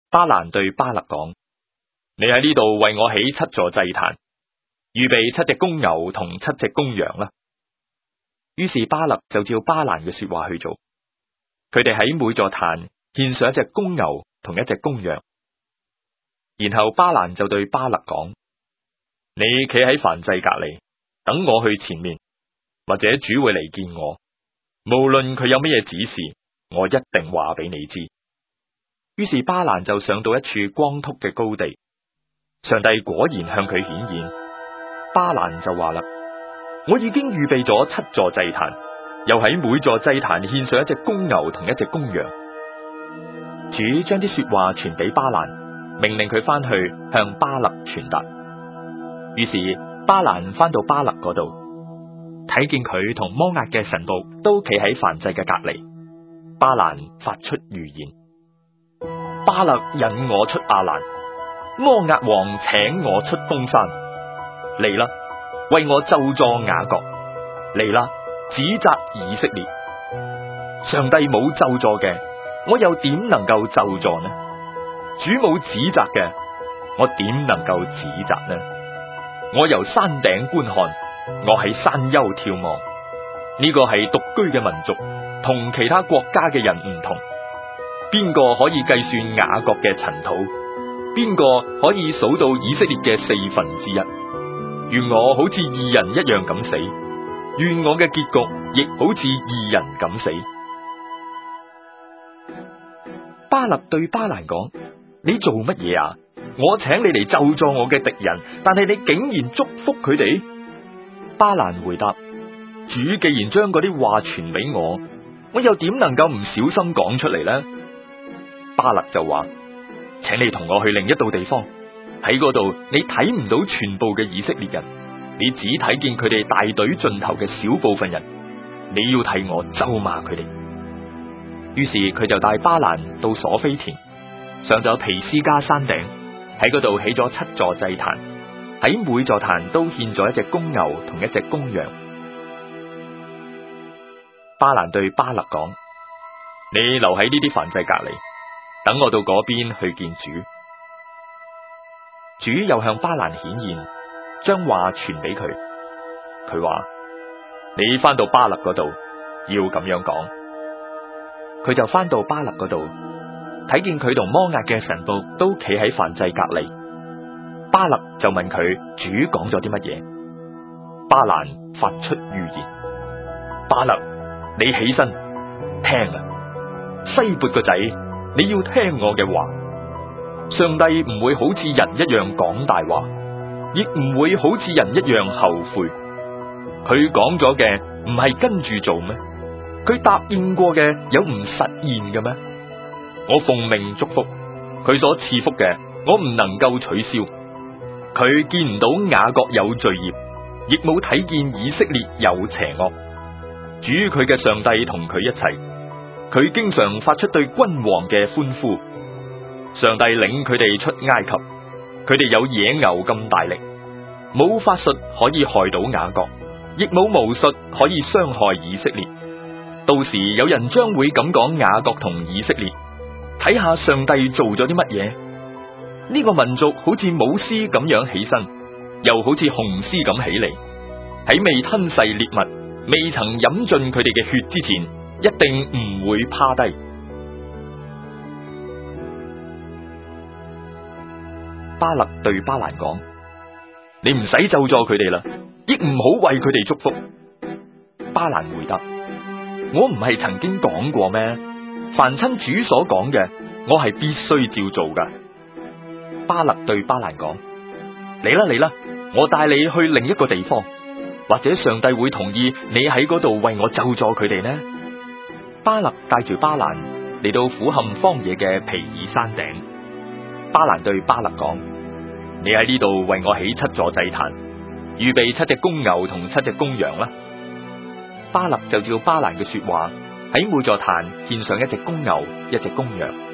巴蘭對巴勒講：你喺呢度為我起7座祭壇，預備7隻公牛同7隻公羊啦。於是巴勒就照巴蘭嘅說話去做，佢哋喺每座壇獻上1隻公牛同1隻公羊。然後巴蘭就對巴勒講：你企喺燔祭隔籬，等我去前面，或者主會嚟見我，無論佢有乜嘢指示，我一定話俾你知。於是巴蘭就上到一處光禿嘅高地，上帝果然向佢顯現。巴蘭就話啦：我已經預備咗7座祭壇，又喺每座祭壇獻上1隻公牛同1隻公羊。主將啲說話傳俾巴蘭，命令佢翻去向巴勒傳達。於是巴蘭翻到巴勒嗰度，睇見佢同摩押嘅臣僕都企喺燔祭嘅隔籬。巴蘭發出預言：巴勒引我出亞蘭，摩押王請我出東山。嚟啦，為我咒詛雅各；嚟啦，指責以色列。上帝冇咒詛嘅，我又點能夠咒詛呢？主冇指責嘅，我點能夠指責呢？我由山頂觀看，我喺山丘眺望。呢個係獨居嘅民族，同其他國家嘅人唔同。邊個可以計算雅各嘅塵土？邊個可以數到以色列嘅1/4？願我好似義人一樣咁死，願我嘅結局亦好似義人咁死。巴勒對巴蘭講：你做乜嘢啊？我請你嚟咒詛我嘅敵人，但係你竟然祝福佢哋。巴蘭回答：主既然將嗰啲話傳俾我，我又點能夠唔小心講出嚟呢？巴勒就話：請你同我去另一度地方，喺嗰度你睇唔到全部嘅以色列人，你只睇見佢哋大隊盡頭嘅小部分人，你要替我咒罵佢哋。於是佢就帶巴蘭到索非田，上咗皮斯加山頂，喺嗰度起咗7座祭壇，喺每座壇都獻咗1隻公牛同1隻公羊。巴蘭對巴勒講：你留喺呢啲燔祭隔籬，等我到嗰邊去見主。主又向巴蘭顯現，將話傳俾佢。佢話：你翻到巴勒嗰度，要咁樣講。佢就翻到巴勒嗰度，睇見佢同摩押嘅臣僕都企喺燔祭隔籬。巴勒就問佢主講咗啲乜嘢。巴蘭發出預言：巴勒，你起身聽啦，西撥個仔，你要聽我嘅話。上帝唔會好似人一樣講大話，亦唔會好似人一樣後悔。佢講咗嘅唔係跟住做咩？佢答應過嘅有唔實現嘅咩？我奉命祝福佢所賜福嘅，我唔能夠取消。佢見唔到雅各有罪孽，亦冇睇見以色列有邪惡。主佢嘅上帝同佢一齊，佢經常發出對君王嘅歡呼。上帝領佢哋出埃及，佢哋有野牛咁大力，冇法術可以害到雅各，亦冇巫術可以傷害以色列。到時有人將會咁講雅各同以色列，睇下上帝做咗啲乜嘢。呢個民族好似母獅咁樣起身，又好似雄獅咁起嚟，喺未吞噬獵物，未曾飲盡佢哋嘅血之前，一定唔會趴低。巴勒對巴蘭講：你唔使咒詛佢哋啦，亦唔好為佢哋祝福。巴蘭回答：我唔係曾經講過咩？凡親主所講嘅，我係必須照做噶。巴勒對巴蘭講：嚟啦嚟啦，我帶你去另一個地方，或者上帝會同意你喺嗰度為我咒詛佢哋呢？巴勒帶住巴蘭嚟到俯瞰荒野嘅皮爾山頂。巴蘭對巴勒講：你喺呢度為我起7座祭壇，預備7隻公牛同7隻公羊啦。巴勒就照巴蘭嘅說話，喺每座壇獻上1隻公牛，1隻公羊。